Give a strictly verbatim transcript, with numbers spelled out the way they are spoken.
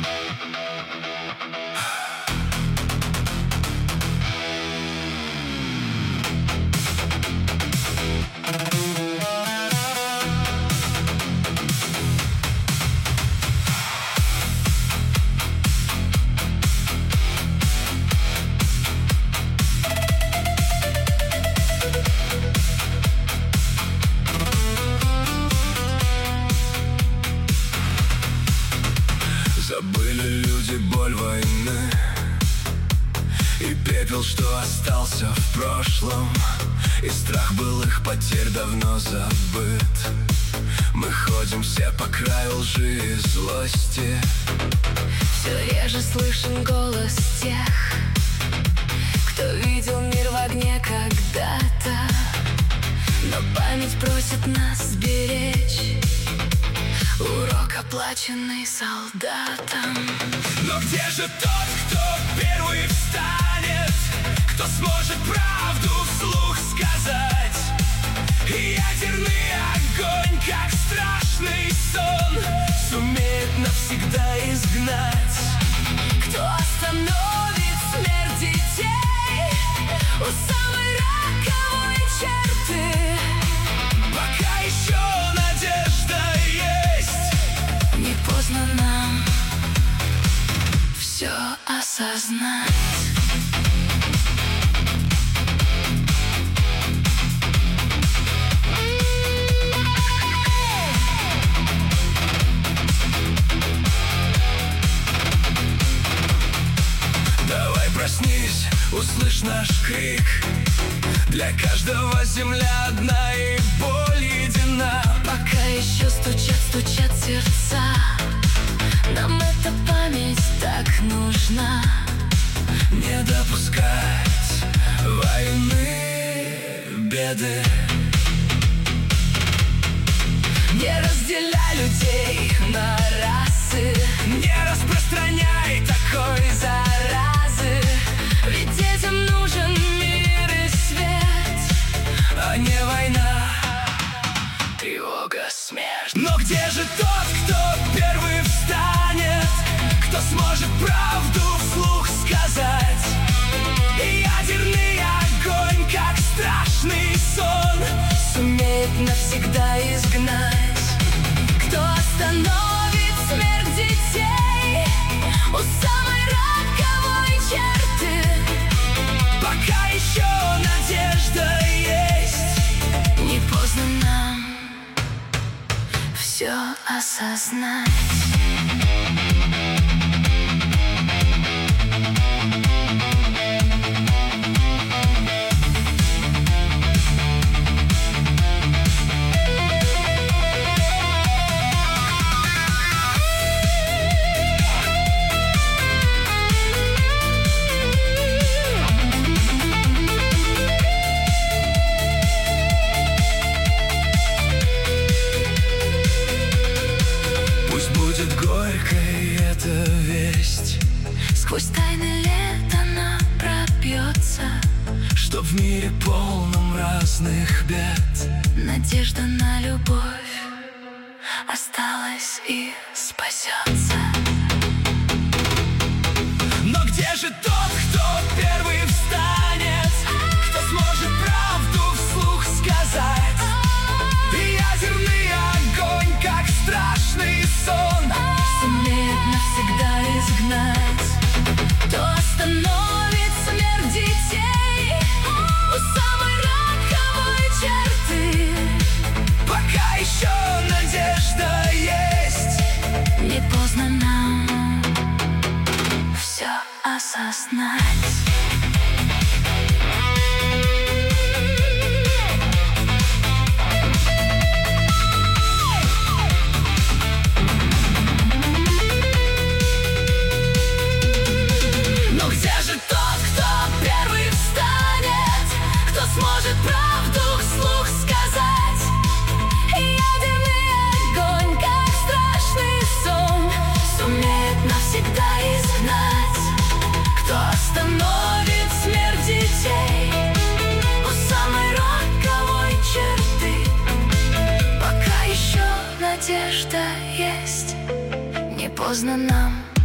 Забыли люди боль войны и пепел, что остался в прошлом, и страх былых потерь давно забыт. Мы ходим все по краю лжи и злости. Все реже слышен голос тех, кто видел мир в огне когда-то, но память просит нас сберечь урок, оплаченный солдатам. Но где же тот, кто первый встанет, кто сможет правду вслух сказать? И ядерный огонь, как страшный сон, сумеет навсегда изгнать. Кто остановит смерть детей у самой роковой черты? Пока еще надежда есть, не поздно нам все осознать. Давай проснись, услышь наш крик. Для каждого земля одна и боль едина. Пока еще стучат, стучат сердца, нам эта память так нужна. Не допускать войны, беды. Не разделяй людей на расы, не распространяй такой заразы. ведь детям нужен мир и свет, а не война, тревога, смерть. Но где же тот, кто первый встанет, кто сможет правду вслух сказать? И ядерный огонь, как страшный сон, сумеет навсегда изгнать. Кто остановит смерть детей у самой роковой черты? пока еще надежда есть, не поздно нам все осознать. будет горькой эта весть, Сквозь тайны лет она пробьется, что в мире полном разных бед надежда на любовь осталась и спасется. Но где же тот, кто первый встанет, кто сможет правду вслух сказать? И ядерный огонь, как страшный сон, сумеет навсегда изгнать. Кто остановит смерть детей у самой роковой черты? пока еще надежда есть, не поздно нам все осознать. сможет правду вслух сказать. И ядерный огонь, как страшный сон, сумеет навсегда изгнать. Кто остановит смерть детей у самой роковой черты? пока еще надежда есть, не поздно нам